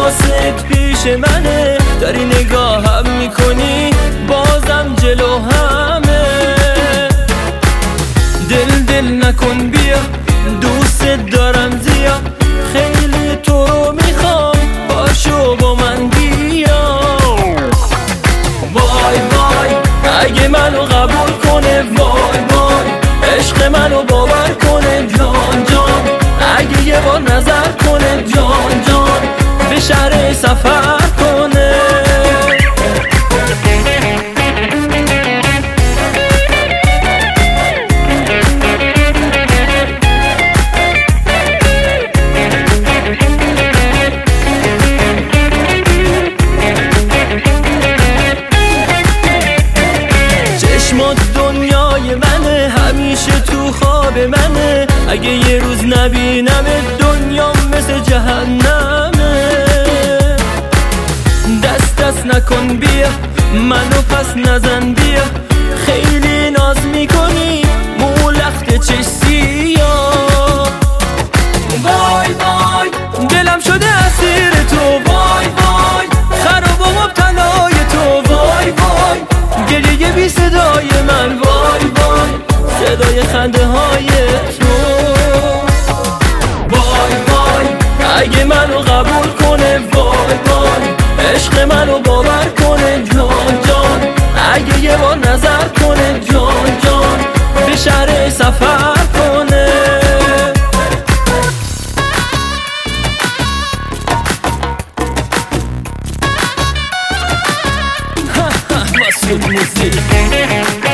حواست پیش منه، داری نگاهم میکنی بازم جلو همه. دل نکن بیا، دوست دارم زیاد، خیلی تو رو میخوام، باشو با من بیا. وای وای اگه منو قبول کنه، وای وای عشق منو باور کنه، جان جان اگه یه بار نظر کنه، جان جان به شهر سفر کنه. چشمات دنیای منه، همیشه تو خواب منه، اگه یه روز نبینم دنیا مثل جهنمه. دست نکن بیا، منو پس نزن بیا، خیلی ناز میکنی مو لخت چش سیاه. وای وای دلم شده اسیر تو، وای وای خراب و مبتلای تو، وای وای گریه بی صدای من، وای وای صدای خنده های تو. وای وای اگه منو قبول کنه، وای وای عشق منو باور کنه، جان جان اگه یه بار نظر کنه، جان جان به شهر سفر کنه. مسعود موسیقی